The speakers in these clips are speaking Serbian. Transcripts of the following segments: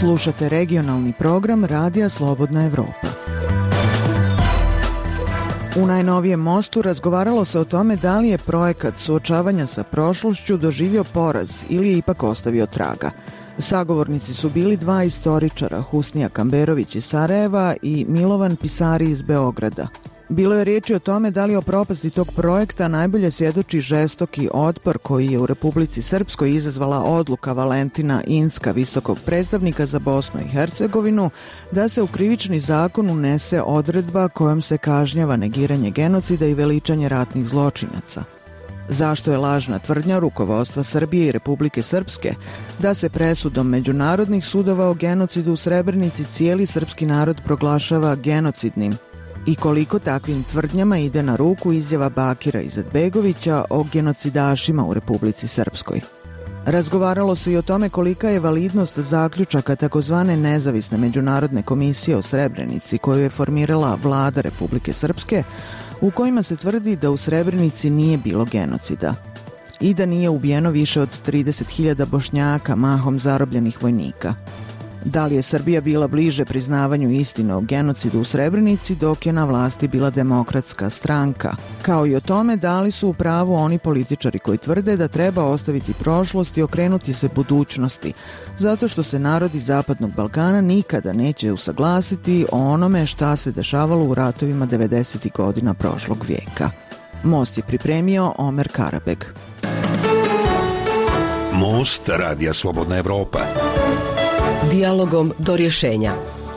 Slušate regionalni program Radija Slobodna Evropa. U najnovijem mostu razgovaralo se o tome da li je projekat suočavanja sa prošlošću doživio poraz ili je ipak ostavio traga. Sagovornici su bili dva istoričara, Husnija Kamberović iz Sarajeva i Milovan Pisari iz Beograda. Bilo je riječi o tome da li o propasti tog projekta najbolje svjedoči žestoki otpor koji je u Republici Srpskoj izazvala odluka Valentina Incka, visokog predstavnika za Bosnu i Hercegovinu, da se u krivični zakon unese odredba kojom se kažnjava negiranje genocida i veličanje ratnih zločinaca. Zašto je lažna tvrdnja rukovodstva Srbije i Republike Srpske da se presudom međunarodnih sudova o genocidu u Srebrenici cijeli srpski narod proglašava genocidnim? I koliko takvim tvrdnjama ide na ruku izjava Bakira Izetbegovića o genocidašima u Republici Srpskoj? Razgovaralo se i o tome kolika je validnost zaključaka takozvane nezavisne međunarodne komisije o Srebrenici koju je formirala vlada Republike Srpske, u kojima se tvrdi da u Srebrenici nije bilo genocida i da nije ubijeno više od 30.000 Bošnjaka, mahom zarobljenih vojnika. Da li je Srbija bila bliže priznavanju istine o genocidu u Srebrenici dok je na vlasti bila Demokratska stranka, kao i o tome da li su u pravu oni političari koji tvrde da treba ostaviti prošlost i okrenuti se budućnosti, zato što se narodi Zapadnog Balkana nikada neće usaglasiti o onome šta se dešavalo u ratovima 90. godina prošlog vijeka. Most je pripremio Omer Karabeg. Most Radija Slobodna Evropa. Dijalogom do rješenja.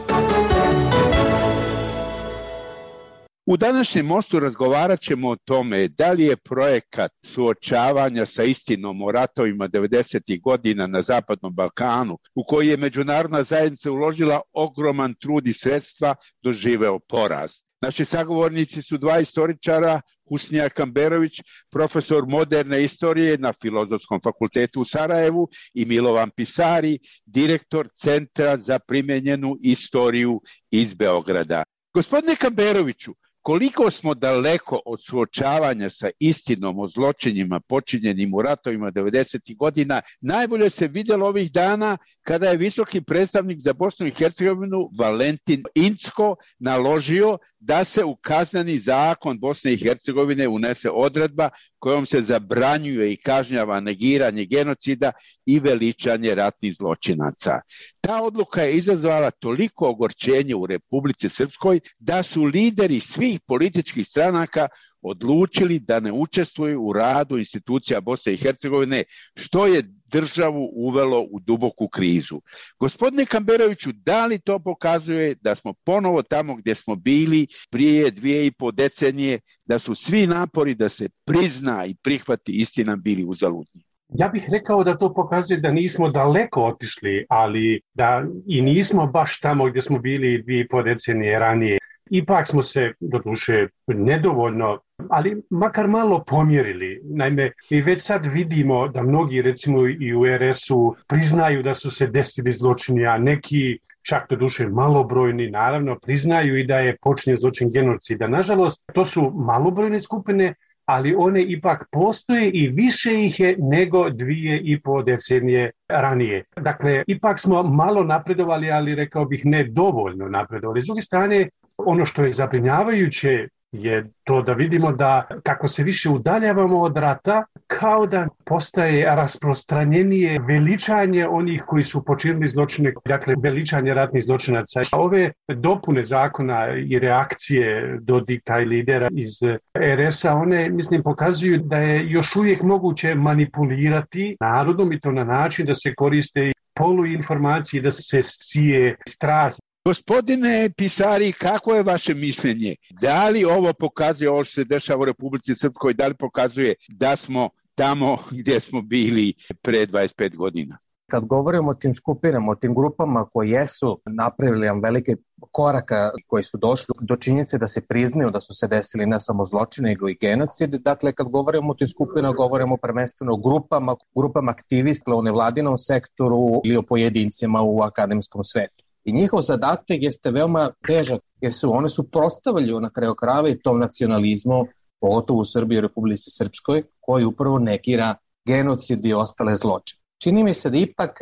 U današnjem mostu razgovarat ćemo o tome da li je projekat suočavanja sa istinom o ratovima 90. godina na Zapadnom Balkanu, u koji je međunarodna zajednica uložila ogroman trud i sredstva, doživeo poraz. Naši sagovornici su dva istoričara, Husnija Kamberović, profesor moderne istorije na Filozofskom fakultetu u Sarajevu, i Milovan Pisari, direktor Centra za primenjenu istoriju iz Beograda. Gospodine Kamberoviću, koliko smo daleko od suočavanja sa istinom o zločinima počinjenim u ratovima 90. godina, najbolje se vidjelo ovih dana kada je visoki predstavnik za Bosnu i Hercegovinu Valentin Incko naložio da se u kazneni zakon Bosne i Hercegovine unese odredba kojom se zabranjuje i kažnjava negiranje genocida i veličanje ratnih zločinaca. Ta odluka je izazvala toliko ogorčenje u Republici Srpskoj da su lideri svih političkih stranaka odlučili da ne učestvuju u radu institucija Bosne i Hercegovine, što je državu uvelo u duboku krizu. Gospodine Kamberoviću, da li to pokazuje da smo ponovo tamo gdje smo bili prije 2,5 decenije, da su svi napori da se prizna i prihvati istina bili uzaludni? Ja bih rekao da to pokazuje da nismo daleko otišli, ali da i nismo baš tamo gdje smo bili 2,5 decenije ranije. Ipak smo se, doduše, nedovoljno, ali makar malo pomjerili. Naime, mi već sad vidimo da mnogi, recimo i u RS-u, priznaju da su se desili zločini, a neki, čak doduše malobrojni, naravno, priznaju i da je počinjen zločin genocida. Nažalost, to su malobrojne skupine, ali one ipak postoje i više ih je nego 2,5 decenije ranije. Dakle, ipak smo malo napredovali, ali rekao bih ne dovoljno napredovali. S druge strane, ono što je zabrinjavajuće je to da vidimo da kako se više udaljavamo od rata, kao da postaje rasprostranjenije veličanje onih koji su počinili zločine, dakle veličanje ratnih zločinaca. Ove dopune zakona i reakcije Dodika i lidera iz RS-a, one, mislim, pokazuju da je još uvijek moguće manipulirati narodom i to na način da se koriste poluinformacije, da se sije strah. Gospodine Pisari, kako je vaše mišljenje? Da li ovo pokazuje, ovo što se dešava u Republici Srpskoj, da li pokazuje da smo tamo gdje smo bili pre 25 godina? Kad govorimo o tim skupinama, o tim grupama koji jesu napravili velike koraka koji su došli do činjenice da se priznaju da su se desili ne samo zločine, nego i genocid. Dakle, kad govorimo o tim skupinama, govorimo prvenstveno o grupama aktivista u nevladinom sektoru ili o pojedincima u akademskom svetu. I njihov zadatak jeste veoma težak, jer one su prostavili na kraju krajeva i tom nacionalizmu, pogotovo u Srbiji i Republici Srpskoj, koji upravo negira genocid i ostale zločine. Čini mi se da ipak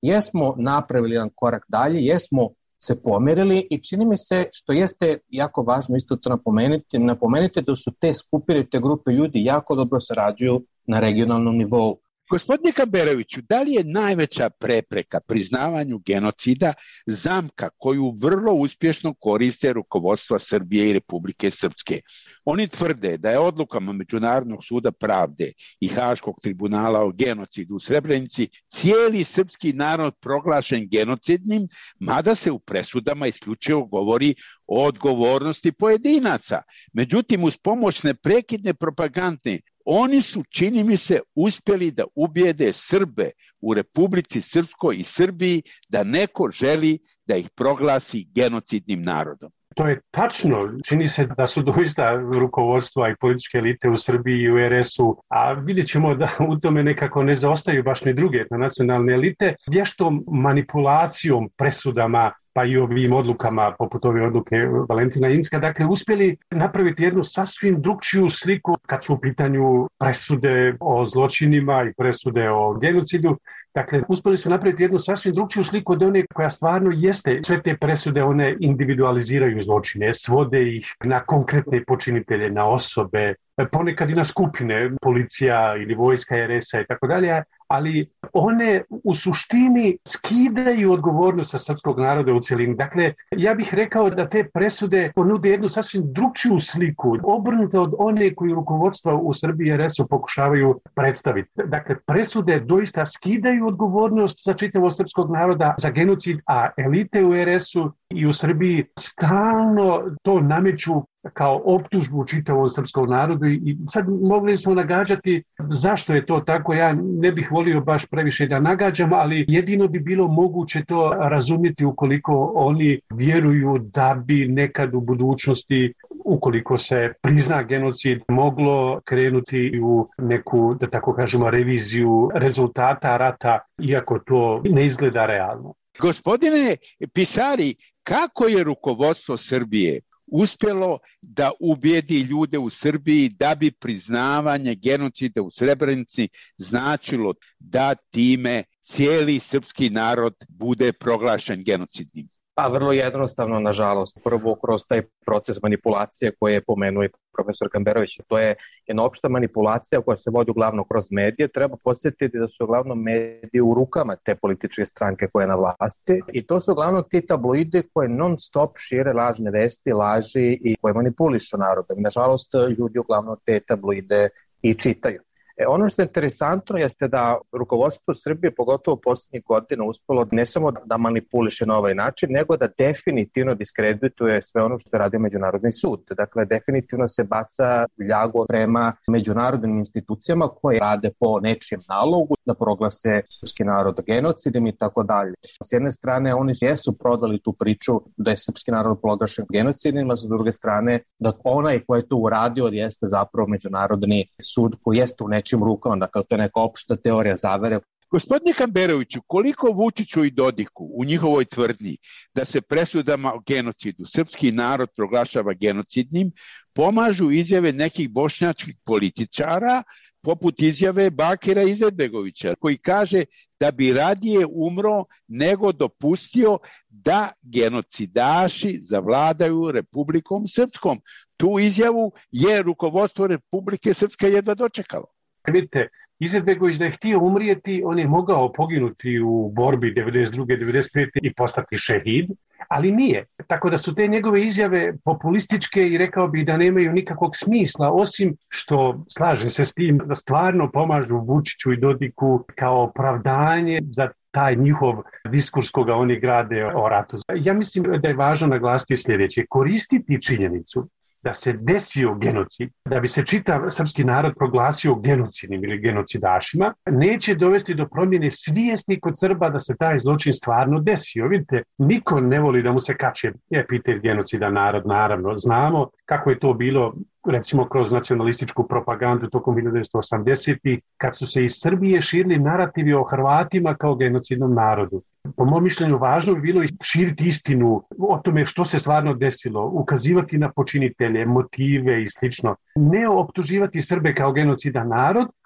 jesmo napravili jedan korak dalje, jesmo se pomerili i čini mi se, što jeste jako važno isto to napomenuti da su te skupine, te grupe ljudi jako dobro sarađuju na regionalnom nivou. Gospodine Kamberoviću, da li je najveća prepreka priznavanju genocida zamka koju vrlo uspješno koriste rukovodstva Srbije i Republike Srpske? Oni tvrde da je odlukama Međunarodnog suda pravde i Haškog tribunala o genocidu u Srebrenici cijeli srpski narod proglašen genocidnim, mada se u presudama isključivo govori o odgovornosti pojedinaca. Međutim, uz pomoć neprekidne propagande oni su, čini mi se, uspjeli da ubijede Srbe u Republici Srpskoj i Srbiji da neko želi da ih proglasi genocidnim narodom. To je tačno. Čini se da su doista rukovodstva i političke elite u Srbiji i u RS-u, a vidjet ćemo da u tome nekako ne zaostaju baš ni druge nacionalne elite, vještom manipulacijom, presudama, pa i ovim odlukama, poput ove odluke Valentina Incka, dakle, uspjeli napraviti jednu sasvim drugčiju sliku kad su u pitanju presude o zločinima i presude o genocidu. Dakle, uspjeli su napraviti jednu sasvim drugčiju sliku od one koja stvarno jeste. Sve te presude, one individualiziraju zločine, svode ih na konkretne počinitelje, na osobe, ponekad i na skupine, policija ili vojska RS-a i tako dalje, ali one u suštini skidaju odgovornost sa srpskog naroda u cjelini. Dakle, ja bih rekao da te presude ponude jednu sasvim drugčiju sliku, obrnuto od one koju rukovodstva u Srbiji i RS-u pokušavaju predstaviti. Dakle, presude doista skidaju odgovornost sa čitavog srpskog naroda za genocid, a elite u RS-u i u Srbiji stalno to nameću kao optužbu čitavom srpskom narodu i sad mogli smo nagađati zašto je to tako. Ja ne bih volio baš previše da nagađam, ali jedino bi bilo moguće to razumjeti ukoliko oni vjeruju da bi nekad u budućnosti, ukoliko se prizna genocid, moglo krenuti u neku, da tako kažemo, reviziju rezultata rata, iako to ne izgleda realno. Gospodine Pisari, kako je rukovodstvo Srbije uspjelo da ubijedi ljude u Srbiji da bi priznavanje genocida u Srebrenici značilo da time cijeli srpski narod bude proglašen genocidnim? Pa vrlo jednostavno, nažalost. Prvo kroz taj proces manipulacije koje je pomenuo i profesor Kamberović. To je jedna opšta manipulacija koja se vodi uglavnom kroz medije. Treba podsjetiti da su uglavnom mediji u rukama te političke stranke koje je na vlasti i to su uglavnom ti tabloidi koje non stop šire lažne vesti, laži i koje manipulišu narodom. Nažalost, ljudi uglavnom te tabloide i čitaju. Ono što je interesantno jeste da rukovodstvo Srbije, pogotovo posljednjih godina, uspelo ne samo da manipuliše na ovaj način, nego da definitivno diskredituje sve ono što je radio Međunarodni sud. Dakle, definitivno se baca ljago prema međunarodnim institucijama koje rade po nečijem nalogu da proglase srpski narod genocidom i tako dalje. S jedne strane, oni jesu prodali tu priču da je srpski narod proglašen genocidom, a s druge strane da onaj ko je to uradio jeste zapravo Međunarodni sud koji jeste u nečim rukama, dakle to je neka opšta teorija zavere. Gospodine Kamberoviću, koliko Vučiću i Dodiku u njihovoj tvrdnji da se presudama o genocidu srpski narod proglašava genocidnim, pomažu izjave nekih bošnjačkih političara, poput izjave Bakira Izetbegovića, koji kaže da bi radije umro nego dopustio da genocidaši zavladaju Republikom Srpskom. Tu izjavu je rukovodstvo Republike Srpske jedva dočekalo. Vidite, Izetbegović da je htio umrijeti, on je mogao poginuti u borbi 92. 95. i postati šehid, ali nije. Tako da su te njegove izjave populističke i rekao bih da nemaju nikakvog smisla, osim što, slažem se s tim, da stvarno pomažu Vučiću i Dodiku kao opravdanje za taj njihov diskurs koga oni grade o ratu. Ja mislim da je važno naglasiti sljedeće. Koristiti činjenicu da se desio genocid, da bi se čitav srpski narod proglasio genocidnim ili genocidašima, neće dovesti do promjene svijesti kod Srba da se taj zločin stvarno desio. Vidite, niko ne voli da mu se kače epitet genocida narod, naravno. Znamo kako je to bilo, recimo kroz nacionalističku propagandu tokom 1980-ih, kad su se iz Srbije širili narativi o Hrvatima kao genocidnom narodu. Po mom mišljenju važno bi bilo širiti istinu o tome što se stvarno desilo, ukazivati na počinitelje, motive i slično. Ne optuživati Srbe kao genocidan narod,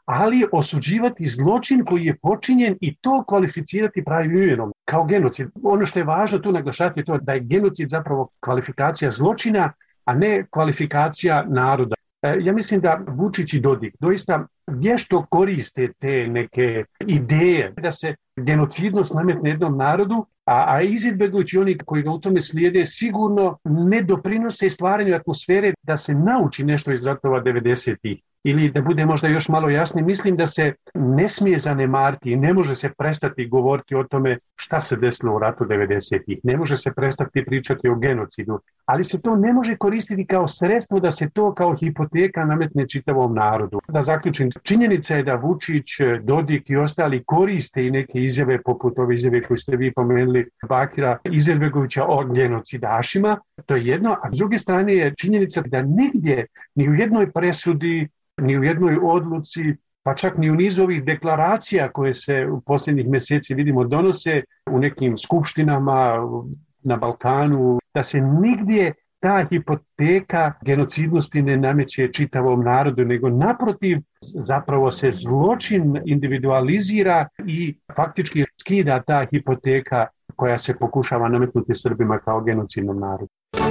ali osuđivati zločin koji je počinjen i to kvalificirati pravim imenom kao genocid. Ono što je važno tu naglašati je to da je genocid zapravo kvalifikacija zločina, a ne kvalifikacija naroda. Ja mislim da Vučić i Dodik doista vješto koriste te neke ideje da se genocidnost nametne jednom narodu, a Izetbegović i oni koji ga u tome slijede sigurno ne doprinose stvaranju atmosfere da se nauči nešto iz ratova 90-ih. Ili da bude možda još malo jasnije, mislim da se ne smije zanemariti i ne može se prestati govoriti o tome šta se desilo u ratu 90-ih. Ne može se prestati pričati o genocidu, ali se to ne može koristiti kao sredstvo da se to kao hipoteka nametne čitavom narodu. Da zaključim, činjenica je da Vučić, Dodik i ostali koriste i neke izjave poput ove izjave koje ste vi pomenuli Bakira Izetbegovića o genocidašima. To je jedno, a s druge strane je činjenica da nigdje, ni u jednoj presudi, ni u jednoj odluci, pa čak ni u nizu ovih deklaracija koje se u posljednjih mjeseci vidimo donose u nekim skupštinama na Balkanu, da se nigdje ta hipoteka genocidnosti ne nameće čitavom narodu, nego naprotiv zapravo se zločin individualizira i faktički skida ta hipoteka koja se pokušava nametnuti Srbima kao genocidnom narodu.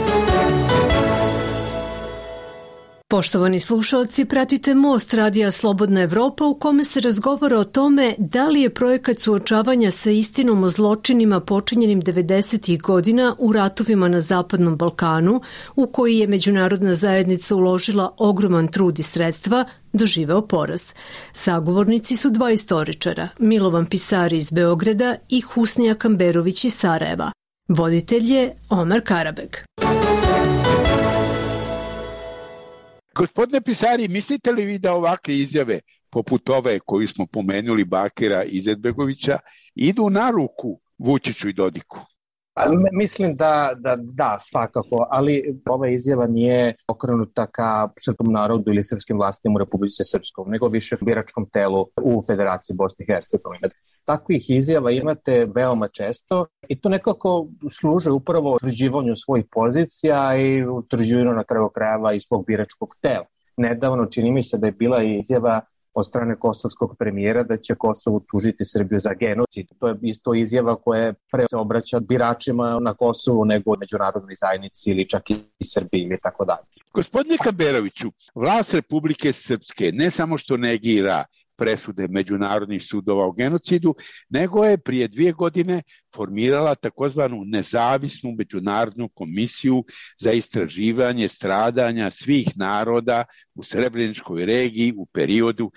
Poštovani slušalci, pratite Most radija Slobodna Evropa u kome se razgovara o tome da li je projekat suočavanja sa istinom o zločinima počinjenim 90. godina u ratovima na Zapadnom Balkanu, u koji je međunarodna zajednica uložila ogroman trud i sredstva, doživeo poraz. Sagovornici su dva istoričara, Milovan Pisari iz Beograda i Husnija Kamberović iz Sarajeva. Voditelj je Omar Karabeg. Gospodine Pisari, mislite li vi da ovakve izjave, poput ove koju smo pomenuli Bakira Izetbegovića, idu na ruku Vučiću i Dodiku? Mislim da, svakako, ali ova izjava nije okrenuta ka srpskom narodu ili srpskim vlastima u Republici Srpskom, nego više biračkom telu u Federaciji Bosne i Hercegovine. Takvih izjava imate veoma često i to nekako služe upravo utvrđivanju svojih pozicija i utvrđivanju na kraju krajeva i svog biračkog tela. Nedavno čini mi se da je bila izjava od strane kosovskog premijera da će Kosovo tužiti Srbiju za genocid. To je isto izjava koja pre se obraća biračima na Kosovu nego međunarodnoj zajednici ili čak i Srbiji ili tako dalje. Gospodine Kamberoviću, vlast Republike Srpske ne samo što negira presude međunarodnih sudova o genocidu, nego je prije 2 godine formirala takozvanu nezavisnu međunarodnu komisiju za istraživanje stradanja svih naroda u Srebreničkoj regiji u periodu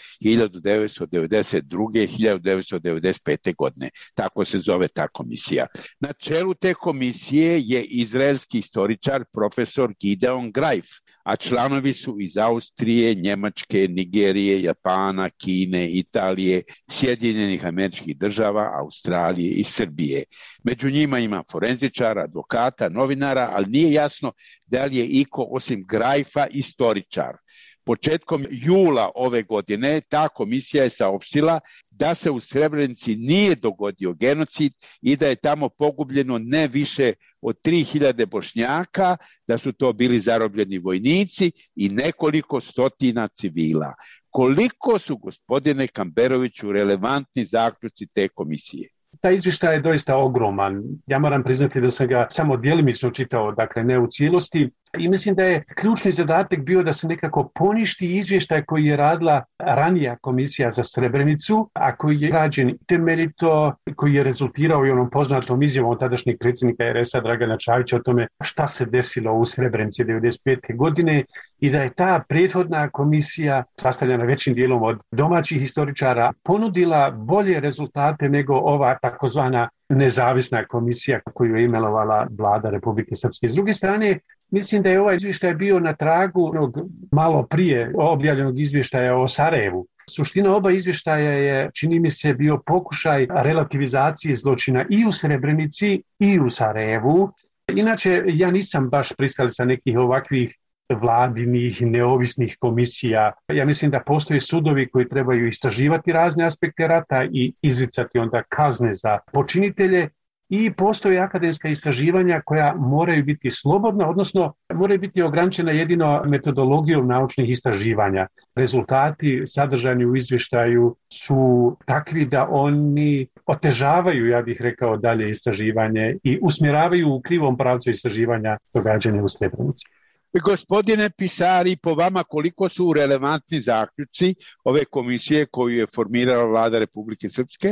1992-1995. godine. Tako se zove ta komisija. Na čelu te komisije je izraelski istoričar profesor Gideon Greif, a članovi su iz Austrije, Njemačke, Nigerije, Japana, Kine, Italije, Sjedinjenih Američkih Država, Australije i Srbije. Među njima ima forenzičara, advokata, novinara, ali nije jasno da li je iko osim Grajfa istoričar. Početkom jula ove godine ta komisija je saopštila da se u Srebrenici nije dogodio genocid i da je tamo pogubljeno ne više od 3000 Bošnjaka, da su to bili zarobljeni vojnici i nekoliko stotina civila. Koliko su, gospodine Kamberoviću, relevantni zaključci te komisije? Taj izvještaj je doista ogroman. Ja moram priznati da sam ga samo djelimično čitao, dakle ne u cijelosti. I mislim da je ključni zadatak bio da se nekako poništi izvještaj koji je radila ranija komisija za Srebrenicu, a koji je rađen temeljito, koji je rezultirao i onom poznatom izjavom tadašnjeg predsjednika RS-a Dragana Čavića o tome šta se desilo u Srebrenici 1995. godine i da je ta prethodna komisija, sastavljena većim dijelom od domaćih historičara, ponudila bolje rezultate nego ova takozvana nezavisna komisija koju je imenovala vlada Republike Srpske. S druge strane, mislim da je ovaj izvještaj bio na tragu malo prije objavljenog izvještaja o Sarajevu. Suština oba izvještaja je, čini mi se, bio pokušaj relativizacije zločina i u Srebrenici i u Sarajevu. Inače, ja nisam baš pristalica nekih ovakvih vladinih, neovisnih komisija. Ja mislim da postoje sudovi koji trebaju istraživati razne aspekte rata i izricati onda kazne za počinitelje, i postoje akademska istraživanja koja moraju biti slobodna, odnosno moraju biti ograničena jedino metodologijom naučnih istraživanja. Rezultati sadržani u izvještaju su takvi da oni otežavaju, ja bih rekao, dalje istraživanje i usmjeravaju u krivom pravcu istraživanja događanja u Srebrenici. Gospodine Pisari, po vama koliko su relevantni zaključci ove komisije koju je formirala Vlada Republike Srpske?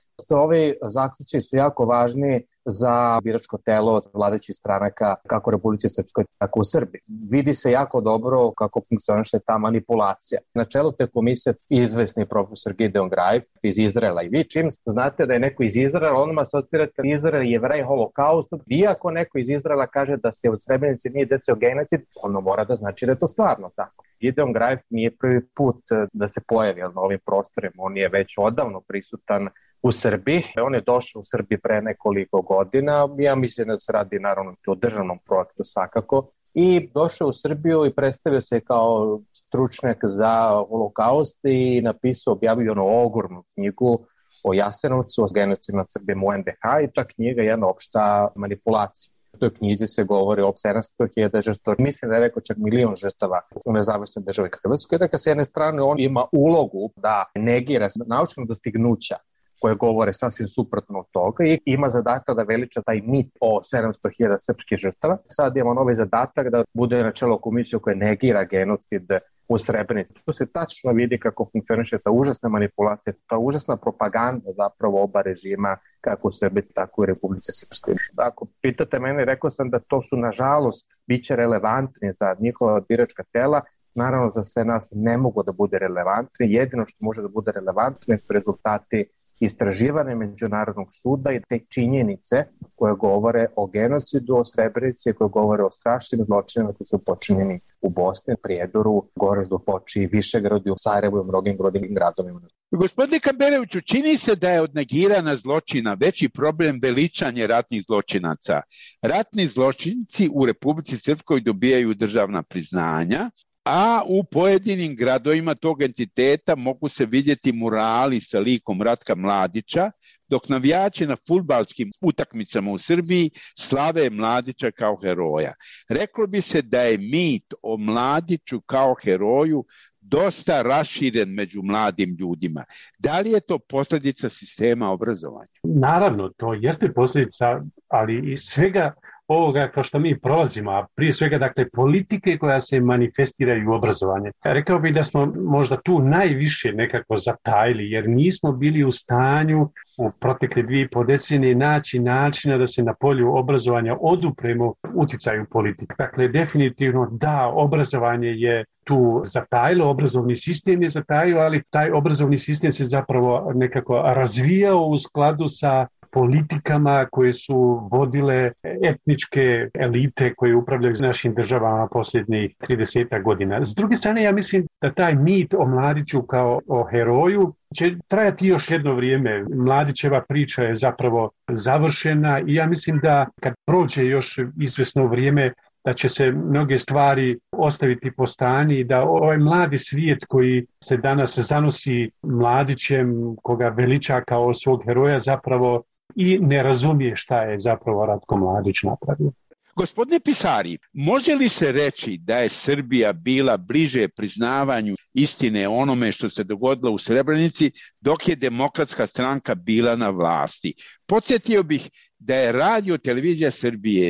Ovi zaključci su jako važni za biračko telo od vladajućih stranaka kako u Republici Srpskoj, tako u Srbiji. Vidi se jako dobro kako funkcioniše ta manipulacija. Na čelu te komisije izvesni profesor Gideon Greif iz Izraela. I vi čim znate da je neko iz Izraela, on vas otpirate Izrael je vraj holokaustu. Iako neko iz Izraela kaže da se od Srebrenice nije desio genocid, ono mora da znači da je to stvarno tako. Gideon Greif nije prvi put da se pojavi na ovim prostorima. On je već odavno prisutan u Srbiji. On je došao u Srbiji pre nekoliko godina. Ja mislim da se radi naravno o državnom projektu svakako. I došao u Srbiju i predstavio se kao stručnjak za holokaust i napisao, objavio ogromnu knjigu o Jasenovcu, o genocidu nad Srbijom u NDH i ta knjiga je jedna opšta manipulacija. U toj knjizi se govori o 700.000 žrtava. Mislim da je rekao čak 1.000.000 žrtava u nezavisnoj državi Hrvatskoj. Dakle, s jedne strane on ima ulogu da negira naučna dostignuća koje govore sasvim suprotno od toga i ima zadatak da veliča taj mit o 700.000 srpskih žrtava. Sad imamo novi zadatak da bude na čelo komisije koja negira genocid u Srebrenici. Tu se tačno vidi kako funkcioniše ta užasna manipulacija, ta užasna propaganda zapravo oba režima, kako u Srbiji, tako i u Republici Srpskoj. Ako pitate mene, rekao sam da to su nažalost biće relevantni za njihova biračka tela. Naravno, za sve nas ne mogu da bude relevantni. Jedino što može da bude relevantni su rezultati istraživanje Međunarodnog suda i te činjenice koje govore o genocidu, o Srebrenici, koje govore o strašnim zločinima koji su počinjeni u Bosni, Prijedoru, Goraždu, Foči, Višegradu, u Sarajevu i mnogim gradovima. Gospodine Kambereviću, čini se da je od negirana zločina veći problem veličanje ratnih zločinaca. Ratni zločinci u Republici Srpskoj dobijaju državna priznanja, a u pojedinim gradovima tog entiteta mogu se vidjeti murali sa likom Ratka Mladića, dok navijači na fudbalskim utakmicama u Srbiji slave Mladića kao heroja. Reklo bi se da je mit o Mladiću kao heroju dosta raširen među mladim ljudima. Da li je to posljedica sistema obrazovanja? Naravno, to jeste posljedica, ali i svega ovoga kao što mi prolazimo, a prije svega dakle politike koja se manifestiraju u obrazovanje. Rekao bih da smo možda tu najviše nekako zatajili, jer nismo bili u stanju u protekle 2,5 decenije naći načina da se na polju obrazovanja odupremo uticaju politike. Dakle, definitivno da, obrazovanje je tu zatajilo, obrazovni sistem je zatajio, ali taj obrazovni sistem se zapravo nekako razvijao u skladu sa politikama koje su vodile etničke elite koje upravljaju našim državama posljednjih 30 godina. S druge strane, ja mislim da taj mit o Mladiću kao o heroju će trajati još jedno vrijeme. Mladićeva priča je zapravo završena i ja mislim da kad prođe još izvesno vrijeme da će se mnoge stvari ostaviti po strani i da ovaj mladi svijet koji se danas zanosi Mladićem, koga veliča kao svog heroja, zapravo i ne razumije šta je zapravo Ratko Mladić napravio. Gospodine Pisari, može li se reći da je Srbija bila bliže priznavanju istine onome što se dogodilo u Srebrenici dok je Demokratska stranka bila na vlasti? Podsjetio bih da je Radio televizija Srbije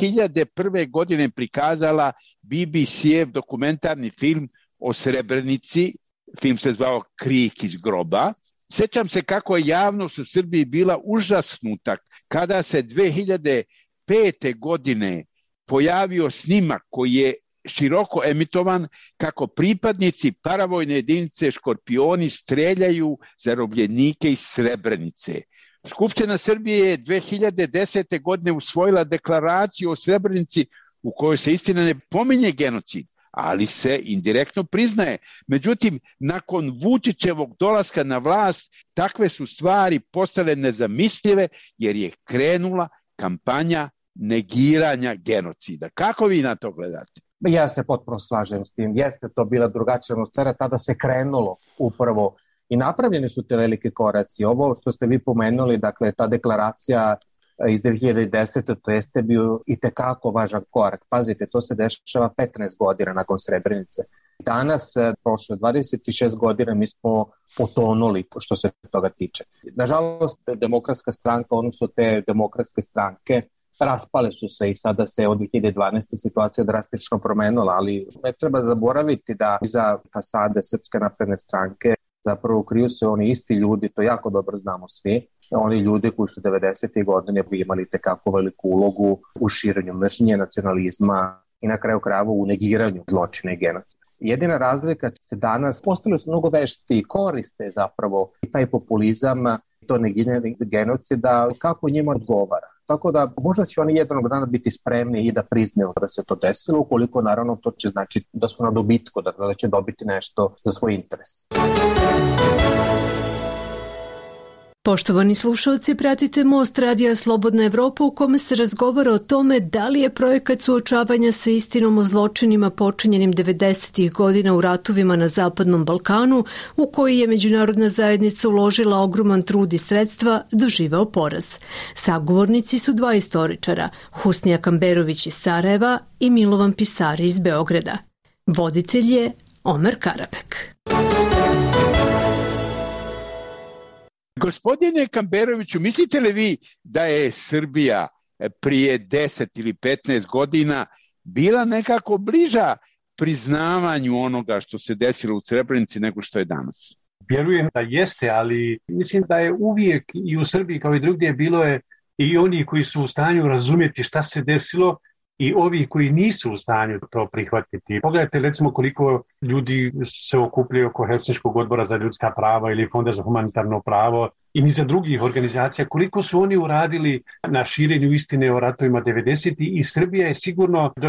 2001. godine prikazala BBC-ev dokumentarni film o Srebrenici, film se zvao Krik iz groba. Sjećam se kako je javnost u Srbiji bila užasnuta kada se 2005. godine pojavio snimak koji je široko emitovan kako pripadnici paravojne jedinice Škorpioni streljaju zarobljenike iz Srebrenice. Skupština Srbije je 2010. godine usvojila deklaraciju o Srebrenici u kojoj se istina ne pominje genocid, ali se indirektno priznaje. Međutim, nakon Vučićevog dolaska na vlast, takve su stvari postale nezamislive jer je krenula kampanja negiranja genocida. Kako vi na to gledate? Ja se potpuno slažem s tim. Jeste to bila drugačija atmosfera, tada se krenulo upravo i napravljeni su te velike koraci. Ovo što ste vi pomenuli, dakle, ta deklaracija iz 2010. to jeste bio i tekako važan korak. Pazite, to se dešava 15 godina nakon Srebrenice. Danas, prošle 26 godina, mi smo potonuli što se toga tiče. Nažalost, Demokratska stranka, odnosno te demokratske stranke, raspale su se i sada se od 2012. situacija drastično promenila, ali ne treba zaboraviti da iza fasade Srpske napredne stranke zapravo kriju se oni isti ljudi, to jako dobro znamo svi, oni ljudi koji su 90. godine imali tekako veliku ulogu u širenju mržnje, nacionalizma i na kraju krajeva u negiranju zločina i genocida. Jedina razlika se danas, postali su mnogo vešti i koriste zapravo i taj populizam, to negiranje genocida, kako njima odgovara. Tako da možda će oni jednog dana biti spremni i da priznaju da se to desilo, ukoliko naravno to će znači da su na dobitku, da će dobiti nešto za svoj interes. Poštovani slušalci, pratite Most radija Slobodna Evropa u kome se razgovara o tome da li je projekat suočavanja sa istinom o zločinima počinjenim 90. godina u ratovima na Zapadnom Balkanu, u koji je međunarodna zajednica uložila ogroman trud i sredstva, doživeo poraz. Sagovornici su dva istoričara, Husnija Kamberović iz Sarajeva i Milovan Pisari iz Beograda. Voditelj je Omer Karabek. Gospodine Kamberoviću, mislite li vi da je Srbija prije 10 ili 15 godina bila nekako bliža priznavanju onoga što se desilo u Srebrenici nego što je danas? Vjerujem da jeste, ali mislim da je uvijek i u Srbiji kao i drugdje bilo je i oni koji su u stanju razumjeti šta se desilo i ovi koji nisu u stanju to prihvatiti. Pogledajte recimo koliko ljudi se okupljaju oko Helsinškog odbora za ljudska prava ili Fonda za humanitarno pravo i niza drugih organizacija, koliko su oni uradili na širenju istine o ratovima 90. i Srbija je sigurno do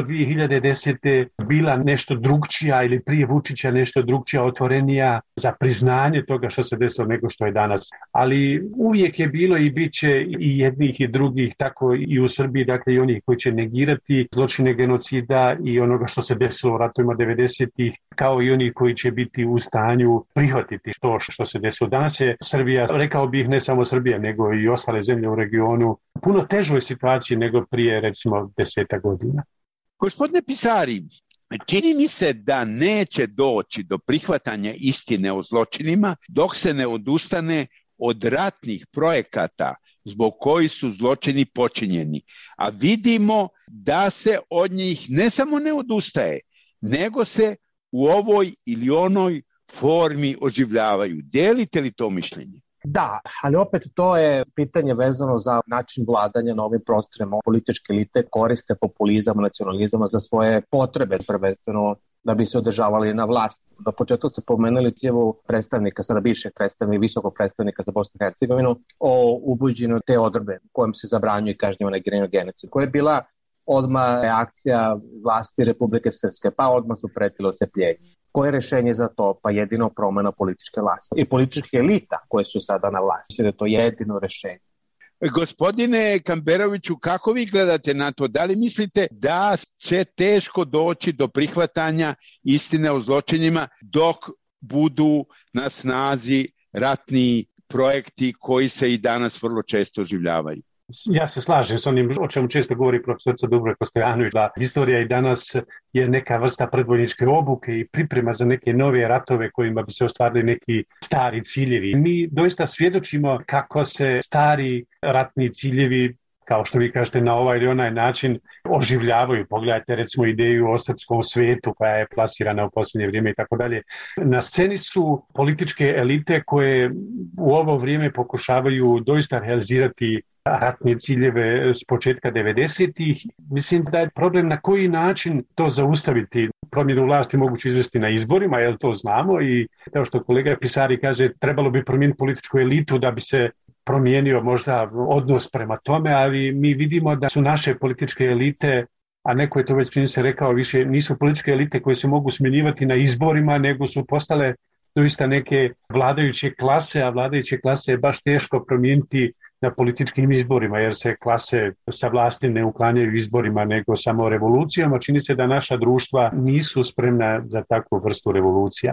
2010. bila nešto drugčija ili prije Vučića nešto drugčija, otvorenija za priznanje toga što se desilo nego što je danas. Ali uvijek je bilo i bit će i jednih i drugih, tako i u Srbiji, dakle i onih koji će negirati zločine genocida i onoga što se desilo u ratovima 90. kao i oni koji će biti u stanju prihvatiti to što se desilo. Danas je Srbija, rekao bih ne samo Srbija, nego i ostale zemlje u regionu, puno težoj situaciji nego prije recimo 10 godina. Gospodine Pisari, čini mi se da neće doći do prihvatanja istine o zločinima dok se ne odustane od ratnih projekata zbog kojih su zločini počinjeni. A vidimo da se od njih ne samo ne odustaje, nego se u ovoj ili onoj formi oživljavaju. Delite li to mišljenje? Da, ali opet to je pitanje vezano za način vladanja na ovim prostorima. Političke elite koriste populizam, nacionalizam za svoje potrebe, prvenstveno da bi se održavali na vlasti. Na početku ste pomenuli cijevu predstavnika, sada bivšeg predstavnika, visokog predstavnika za Bosnu i Hercegovinu, o ubuđenju te odredbe kojom se zabranjuje i kažnjava negiranje genocida, koja je bila odmah reakcija vlasti Republike Srpske, pa odmah su pretili odcepljenje. Koje je rešenje za to? Pa jedino promjena političke vlasti i političke elita koje su sada na vlasti. Da je to jedino rešenje. Gospodine Kamberoviću, kako vi gledate na to? Da li mislite da će teško doći do prihvatanja istine o zločinima dok budu na snazi ratni projekti koji se i danas vrlo često oživljavaju? Ja se slažem s onim o čemu često govori profesorica Dubravka Stojanović, da historija i danas je neka vrsta predvojničke obuke i priprema za neke nove ratove kojima bi se ostvarili neki stari ciljevi. Mi doista svjedočimo kako se stari ratni ciljevi, kao što vi kažete, na ovaj ili onaj način oživljavaju. Pogledajte recimo ideju o srpskom svetu koja je plasirana u posljednje vrijeme i tako dalje. Na sceni su političke elite koje u ovo vrijeme pokušavaju doista realizirati ratne ciljeve s početka 90-ih. Mislim da je problem na koji način to zaustaviti. Promjenu vlasti moguće izvesti na izborima, jer to znamo i kao što kolega Pisari kaže, trebalo bi promijeniti političku elitu da bi se promijenio možda odnos prema tome, ali mi vidimo da su naše političke elite, a neko je to već čini se rekao, više nisu političke elite koje se mogu smjenjivati na izborima, nego su postale doista neke vladajuće klase, a vladajuće klase je baš teško promijeniti na političkim izborima, jer se klase sa vlasti ne uklanjaju izborima, nego samo revolucijama. Čini se da naša društva nisu spremna za takvu vrstu revolucija.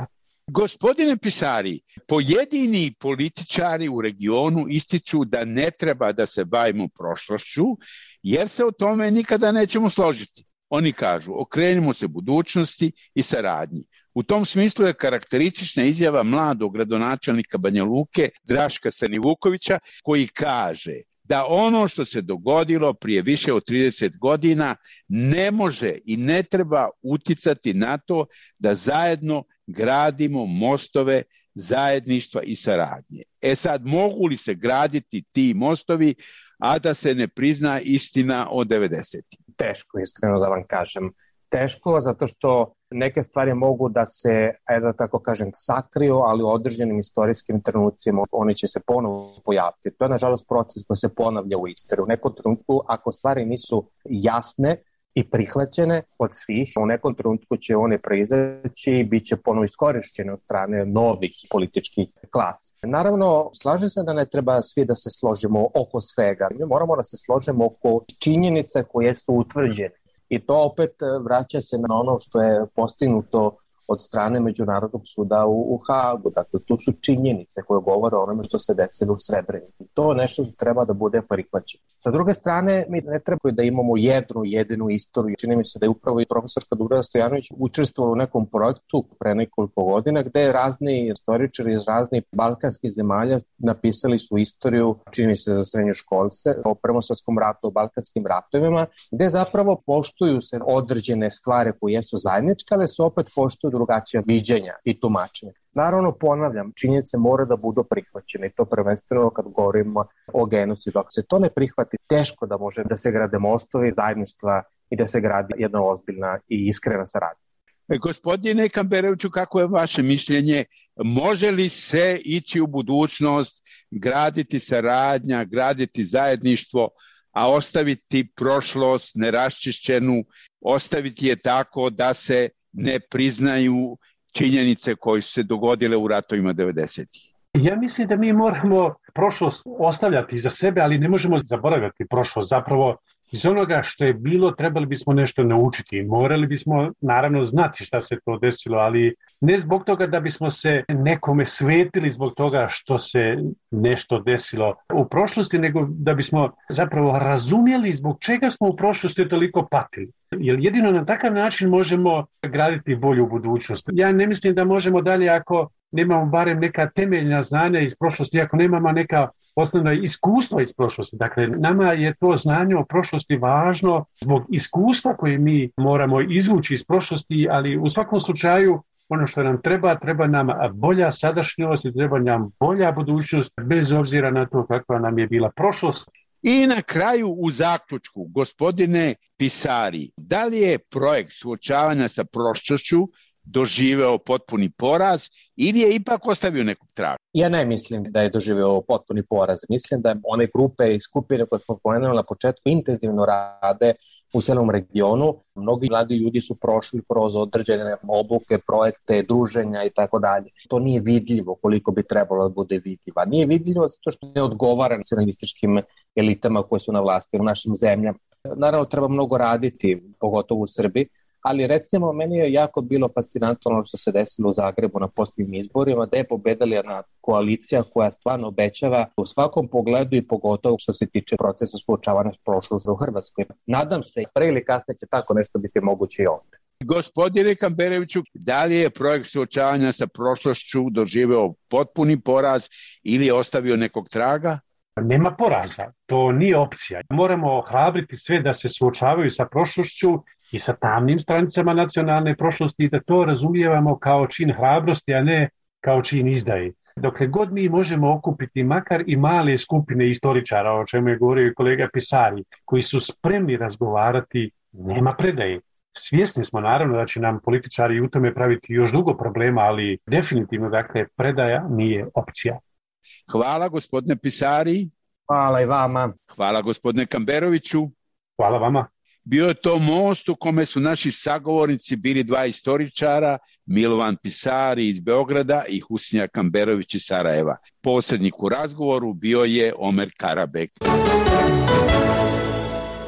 Gospodine Pisari, pojedini političari u regionu ističu da ne treba da se bavimo prošlošću, jer se o tome nikada nećemo složiti. Oni kažu, okrenimo se budućnosti i saradnji. U tom smislu je karakteristična izjava mladog gradonačelnika Banja Luke, Draška Stanivukovića, koji kaže da ono što se dogodilo prije više od 30 godina ne može i ne treba uticati na to da zajedno gradimo mostove zajedništva i saradnje. Sad, mogu li se graditi ti mostovi, a da se ne prizna istina o 90. Teško, iskreno da vam kažem. Teško, zato što neke stvari mogu da se, da tako kažem, sakriju, ali u određenim istorijskim trenucima oni će se ponovo pojaviti. To je, nažalost, proces koji se ponavlja u istoriji. U nekom trenutku, ako stvari nisu jasne i prihvaćene od svih, u nekom trenutku će one proizaći i bit će ponovo iskorišćene od strane novih političkih klasa. Naravno, slažem se da ne treba svi da se složimo oko svega. Mi moramo da se složimo oko činjenica koje su utvrđene. I to opet vraća se na ono što je postignuto od strane Međunarodnog suda u Hagu. Dakle, tu su činjenice koje govore o onome što se desilo u Srebrenici. To je nešto što treba da bude prihvaćeno. Sa druge strane, mi ne treba da imamo jedinu istoriju. Čini mi se da je upravo i profesorka Dubravka Stojanović učestvovala u nekom projektu pre nekoliko godina gde razni istoričari iz raznih balkanskih zemalja napisali su istoriju, čini mi se za srednjoškolce, o Prvom svetskom ratu, o balkanskim ratovima, gde zapravo poštuju se određene stvari koje su zajedničke, ali se opet poštuju drugačija viđenja i tumačenja. Naravno, ponavljam, činjenice mora da budu prihvaćene i to prvenstveno kad govorimo o genocidu. Ako se to ne prihvati, teško da može da se grade mostovi zajedništva i da se gradi jedna ozbiljna i iskrena saradnja. Gospodine Kamberoviću, kako je vaše mišljenje? Može li se ići u budućnost, graditi saradnja, graditi zajedništvo, a ostaviti prošlost neraščišćenu, ostaviti je tako da se ne priznaju činjenice koje su se dogodile u ratovima 90-ih? Ja mislim da mi moramo prošlost ostavljati za sebe, ali ne možemo zaboravljati prošlost. Zapravo, iz onoga što je bilo, trebali bismo nešto naučiti. Morali bismo, naravno, znati šta se to desilo, ali ne zbog toga da bismo se nekome svetili zbog toga što se nešto desilo u prošlosti, nego da bismo zapravo razumjeli zbog čega smo u prošlosti toliko patili. Jer jedino na takav način možemo graditi bolju budućnost. Ja ne mislim da možemo dalje ako nemamo barem neka temeljna znanja iz prošlosti, ako nemamo neka osnovna iskustva iz prošlosti. Dakle, nama je to znanje o prošlosti važno zbog iskustva koje mi moramo izvući iz prošlosti, ali u svakom slučaju ono što nam treba nam bolja sadašnjost i treba nam bolja budućnost bez obzira na to kakva nam je bila prošlost. I na kraju u zaključku, gospodine Pisari, da li je projekt suočavanja sa prošlošću doživeo potpuni poraz ili je ipak ostavio nekog traga? Ja ne mislim da je doživeo potpuni poraz. Mislim da one grupe i skupine koje smo pomenuli na početku intenzivno rade u celom regionu. Mnogi mladi ljudi su prošli kroz određene obuke, projekte, druženja i tako dalje. To nije vidljivo koliko bi trebalo da bude vidljivo. Nije vidljivo zato što ne odgovara nacionalističkim elitama koje su na vlasti u našim zemljama. Naravno, treba mnogo raditi, pogotovo u Srbiji, ali recimo meni je jako bilo fascinantno ono što se desilo u Zagrebu na posljednjim izborima, da je pobedila jedna koalicija koja stvarno obećava u svakom pogledu i pogotovo što se tiče procesa suočavanja s prošlošću u Hrvatskoj. Nadam se, pre ili kasnije će tako nešto biti moguće i ovde. Gospodine Kamberoviću, da li je projekt suočavanja sa prošlošću doživeo potpuni poraz ili je ostavio nekog traga? Nema poraza, to nije opcija. Moramo ohrabriti sve da se suočavaju sa prošlošću i sa tamnim stranicama nacionalne prošlosti i da to razumijevamo kao čin hrabrosti, a ne kao čin izdaje. Dokle god mi možemo okupiti makar i male skupine istoričara, o čemu je govorio i kolega Pisari, koji su spremni razgovarati, nema predaje. Svjesni smo naravno da će nam političari u tome praviti još dugo problema, ali definitivno, dakle, predaja nije opcija. Hvala gospodine Pisari. Hvala i vama. Hvala gospodine Kamberoviću. Hvala vama. Bio je to most u kome su naši sagovornici bili dva istoričara, Milovan Pisari iz Beograda i Husnija Kamberović iz Sarajeva. Posrednik u razgovoru bio je Omer Karabek.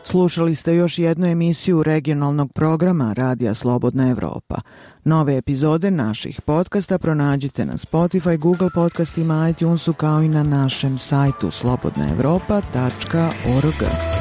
Slušali ste još jednu emisiju regionalnog programa Radija Slobodna Evropa. Nove epizode naših podcasta pronađite na Spotify, Google podcastima, iTunesu kao i na našem sajtu slobodnaevropa.org.